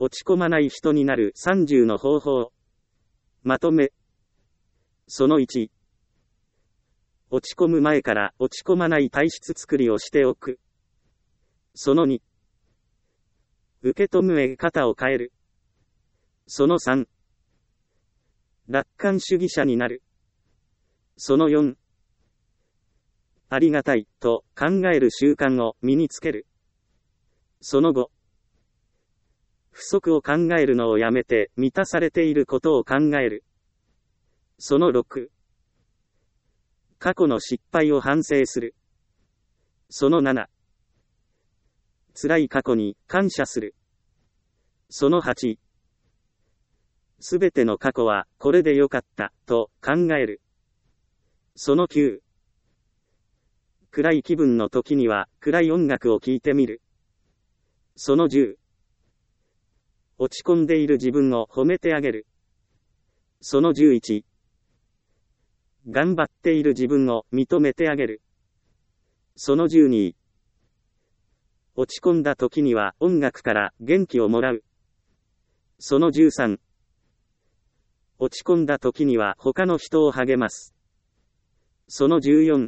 落ち込まない人になる30の方法。まとめ。その1。落ち込む前から落ち込まない体質作りをしておく。その2。受け止め方を変える。その3。楽観主義者になる。その4。ありがたいと考える習慣を身につける。その5。不足を考えるのをやめて満たされていることを考える。その6。過去の失敗を反省する。その7。辛い過去に感謝する。その8。すべての過去はこれでよかったと考える。その9。暗い気分の時には暗い音楽を聴いてみる。その10。落ち込んでいる自分を褒めてあげる。その11。頑張っている自分を認めてあげる。その12。落ち込んだ時には音楽から元気をもらう。その13。落ち込んだ時には他の人を励ます。その14。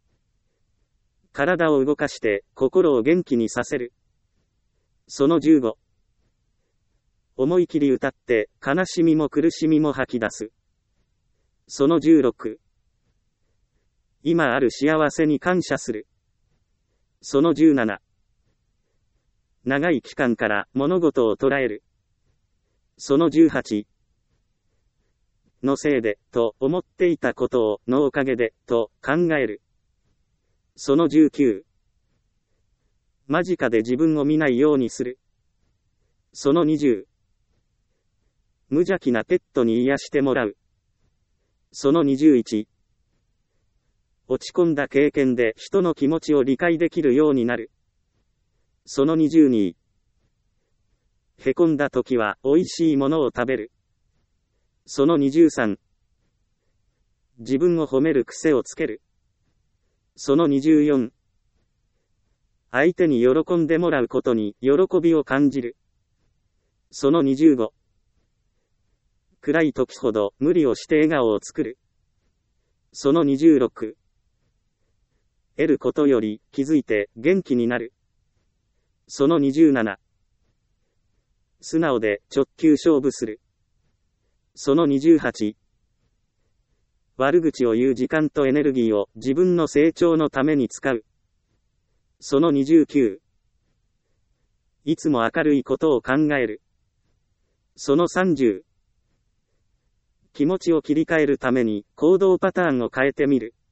体を動かして心を元気にさせる。その15。思い切り歌って悲しみも苦しみも吐き出す。その16。今ある幸せに感謝する。その17。長い期間から物事を捉える。その18。のせいで、と思っていたことを、のおかげで、と考える。その19。間近で自分を見ないようにする。その20。無邪気なペットに癒してもらう。その21。落ち込んだ経験で人の気持ちを理解できるようになる。その22。へこんだ時は美味しいものを食べる。その23。自分を褒める癖をつける。その24。相手に喜んでもらうことに喜びを感じる。その25。暗い時ほど無理をして笑顔を作る。その26。得ることより気づいて元気になる。その27。素直で直球勝負する。その28。悪口を言う時間とエネルギーを自分の成長のために使う。その29。いつも明るいことを考える。その30。気持ちを切り替えるために行動パターンを変えてみる。